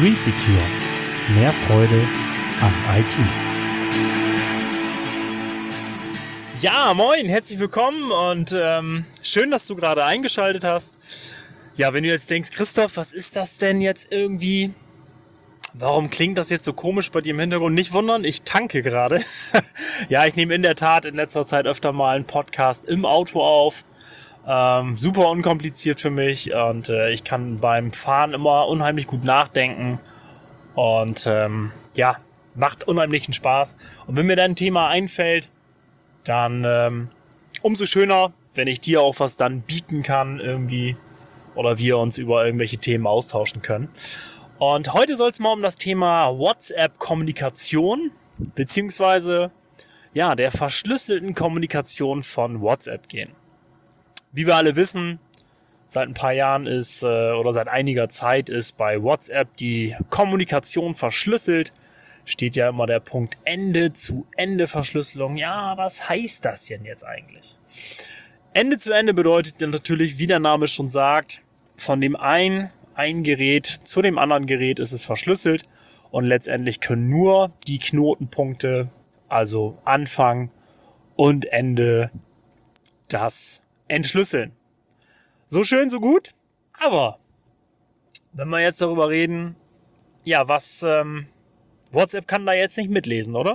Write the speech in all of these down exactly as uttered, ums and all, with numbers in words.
Green Secure. Mehr Freude an I T. Ja, moin, herzlich willkommen und ähm, schön, dass du gerade eingeschaltet hast. Ja, wenn du jetzt denkst, Christoph, was ist das denn jetzt irgendwie? Warum klingt das jetzt so komisch bei dir im Hintergrund? Nicht wundern, ich tanke gerade. Ja, ich nehme in der Tat in letzter Zeit öfter mal einen Podcast im Auto auf. Ähm, super unkompliziert für mich und äh, ich kann beim Fahren immer unheimlich gut nachdenken und ähm, ja, macht unheimlichen Spaß. Und wenn mir dann ein Thema einfällt, dann ähm, umso schöner, wenn ich dir auch was dann bieten kann irgendwie oder wir uns über irgendwelche Themen austauschen können. Und heute soll es mal um das Thema WhatsApp-Kommunikation beziehungsweise ja, der verschlüsselten Kommunikation von WhatsApp gehen. Wie wir alle wissen, seit ein paar Jahren ist äh, oder seit einiger Zeit ist bei WhatsApp die Kommunikation verschlüsselt. Steht ja immer der Punkt Ende-zu-Ende-Verschlüsselung. Ja, was heißt das denn jetzt eigentlich? Ende-zu-Ende bedeutet natürlich, wie der Name schon sagt, von dem einen ein Gerät zu dem anderen Gerät ist es verschlüsselt und letztendlich können nur die Knotenpunkte, also Anfang und Ende, das entschlüsseln. So schön, so gut, aber wenn wir jetzt darüber reden, ja, was, ähm, WhatsApp kann da jetzt nicht mitlesen, oder?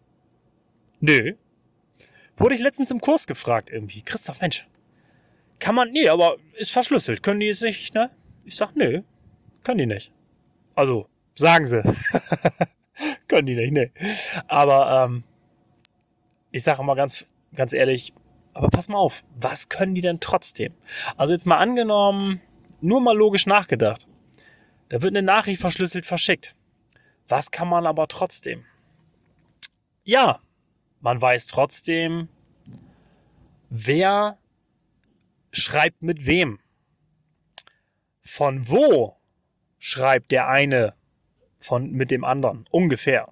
Nö. Wurde ich letztens im Kurs gefragt irgendwie. Christoph, Mensch, kann man, nee, aber ist verschlüsselt, können die es nicht, ne? Ich sag, nö, können die nicht. Also, sagen sie. Können die nicht, ne. Aber, ähm, ich sage immer ganz, ganz ehrlich, aber pass mal auf, was können die denn trotzdem? Also jetzt mal angenommen, nur mal logisch nachgedacht. Da wird eine Nachricht verschlüsselt verschickt. Was kann man aber trotzdem? Ja, man weiß trotzdem, wer schreibt mit wem. Von wo schreibt der eine von mit dem anderen? Ungefähr.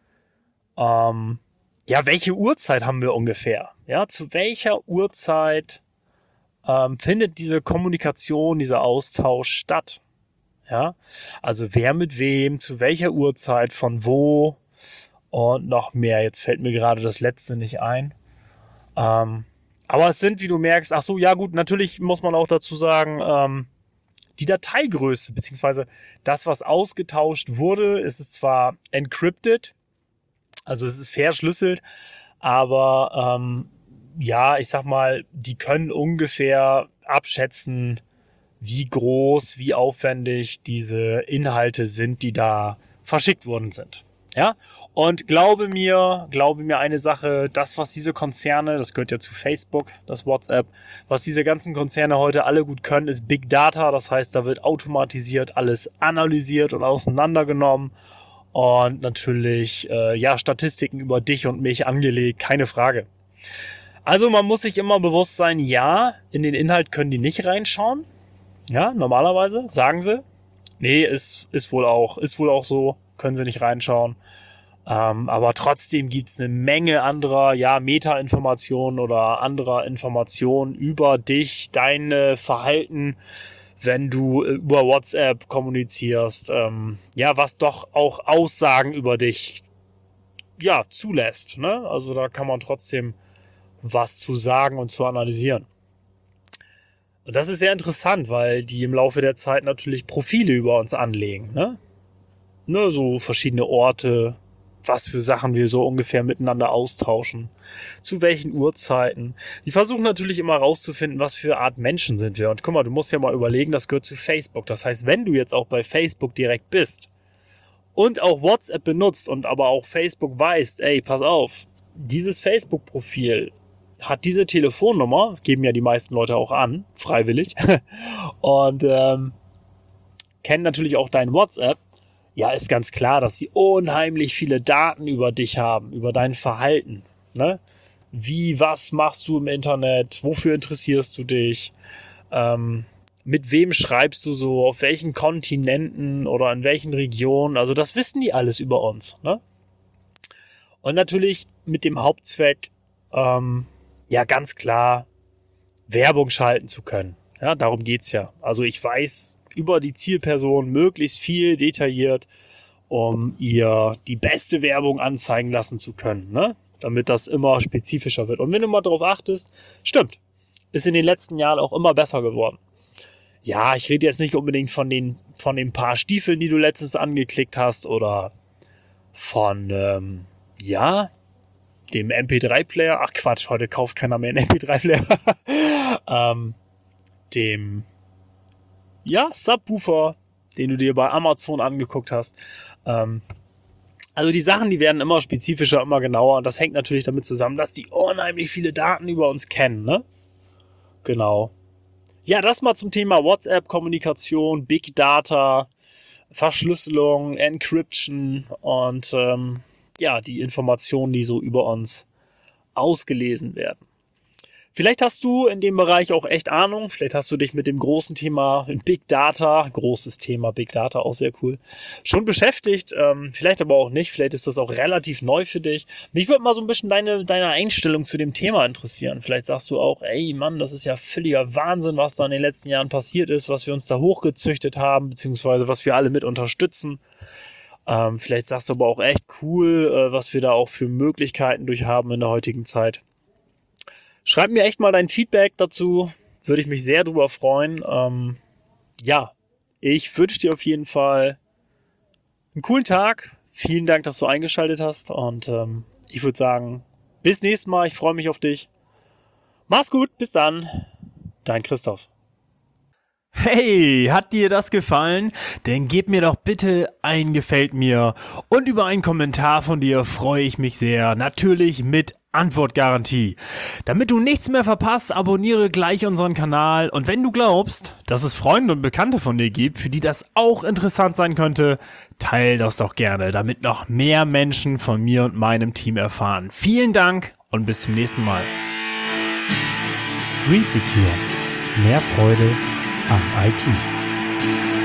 Ähm, ja, welche Uhrzeit haben wir ungefähr? Ja, zu welcher Uhrzeit ähm, findet diese Kommunikation, dieser Austausch statt? Ja, also wer mit wem, zu welcher Uhrzeit, von wo und noch mehr. Jetzt fällt mir gerade das letzte nicht ein. Ähm, aber es sind, wie du merkst, ach so, ja gut, natürlich muss man auch dazu sagen, ähm, die Dateigröße, beziehungsweise das, was ausgetauscht wurde, ist es zwar encrypted, also es ist verschlüsselt, aber ähm, ja, ich sag mal, die können ungefähr abschätzen, wie groß, wie aufwendig diese Inhalte sind, die da verschickt worden sind. Ja, und glaube mir, glaube mir eine Sache, das, was diese Konzerne, das gehört ja zu Facebook, das WhatsApp, was diese ganzen Konzerne heute alle gut können, ist Big Data. Das heißt, da wird automatisiert alles analysiert und auseinandergenommen und natürlich, äh, ja, Statistiken über dich und mich angelegt, keine Frage. Also man muss sich immer bewusst sein, ja, in den Inhalt können die nicht reinschauen. Ja, normalerweise, sagen sie. Nee, ist, ist wohl auch, ist wohl auch so, können sie nicht reinschauen. Ähm, aber trotzdem gibt's eine Menge anderer, ja, Meta-Informationen oder anderer Informationen über dich, deine Verhalten, wenn du über WhatsApp kommunizierst. Ähm, ja, was doch auch Aussagen über dich, ja, zulässt, ne? Also da kann man trotzdem was zu sagen und zu analysieren. Und das ist sehr interessant, weil die im Laufe der Zeit natürlich Profile über uns anlegen, ne? Ne, so verschiedene Orte, was für Sachen wir so ungefähr miteinander austauschen, zu welchen Uhrzeiten. Die versuchen natürlich immer rauszufinden, was für Art Menschen sind wir. Und guck mal, du musst ja mal überlegen, das gehört zu Facebook. Das heißt, wenn du jetzt auch bei Facebook direkt bist und auch WhatsApp benutzt und aber auch Facebook weißt, ey, pass auf, dieses Facebook-Profil hat diese Telefonnummer, geben ja die meisten Leute auch an, freiwillig, und ähm, kennen natürlich auch dein WhatsApp, ja, ist ganz klar, dass sie unheimlich viele Daten über dich haben, über dein Verhalten, ne? Wie, was machst du im Internet, wofür interessierst du dich, ähm, mit wem schreibst du so, auf welchen Kontinenten oder in welchen Regionen, also das wissen die alles über uns, ne? Und natürlich mit dem Hauptzweck, ähm, ja, ganz klar, Werbung schalten zu können. Ja, darum geht's ja. Also ich weiß, über die Zielperson möglichst viel detailliert, um ihr die beste Werbung anzeigen lassen zu können, ne? Damit das immer spezifischer wird. Und wenn du mal drauf achtest, stimmt, ist in den letzten Jahren auch immer besser geworden. Ja, ich rede jetzt nicht unbedingt von den, von den paar Stiefeln, die du letztens angeklickt hast oder von, ähm, ja, dem M P drei Player. Ach Quatsch, heute kauft keiner mehr einen M P drei Player. ähm, dem, ja, Subwoofer, den du dir bei Amazon angeguckt hast. Ähm, also die Sachen, die werden immer spezifischer, immer genauer. Und das hängt natürlich damit zusammen, dass die unheimlich viele Daten über uns kennen, ne? Genau. Ja, das mal zum Thema WhatsApp-Kommunikation, Big Data, Verschlüsselung, Encryption und ähm, ja, die Informationen, die so über uns ausgelesen werden. Vielleicht hast du in dem Bereich auch echt Ahnung, vielleicht hast du dich mit dem großen Thema Big Data, großes Thema Big Data, auch sehr cool, schon beschäftigt, ähm, vielleicht aber auch nicht, vielleicht ist das auch relativ neu für dich. Mich würde mal so ein bisschen deine, deine Einstellung zu dem Thema interessieren. Vielleicht sagst du auch, ey Mann, das ist ja völliger Wahnsinn, was da in den letzten Jahren passiert ist, was wir uns da hochgezüchtet haben, beziehungsweise was wir alle mit unterstützen. Ähm, vielleicht sagst du aber auch echt cool, äh, was wir da auch für Möglichkeiten durch haben in der heutigen Zeit. Schreib mir echt mal dein Feedback dazu, würde ich mich sehr drüber freuen. Ähm, ja, ich wünsche dir auf jeden Fall einen coolen Tag. Vielen Dank, dass du eingeschaltet hast und ähm, ich würde sagen, bis nächstes Mal. Ich freue mich auf dich. Mach's gut, bis dann. Dein Christoph. Hey, hat dir das gefallen? Dann gib mir doch bitte ein Gefällt mir und über einen Kommentar von dir freue ich mich sehr. Natürlich mit Antwortgarantie. Damit du nichts mehr verpasst, abonniere gleich unseren Kanal und wenn du glaubst, dass es Freunde und Bekannte von dir gibt, für die das auch interessant sein könnte, teile das doch gerne, damit noch mehr Menschen von mir und meinem Team erfahren. Vielen Dank und bis zum nächsten Mal. GreenSecure. Mehr Freude am I T.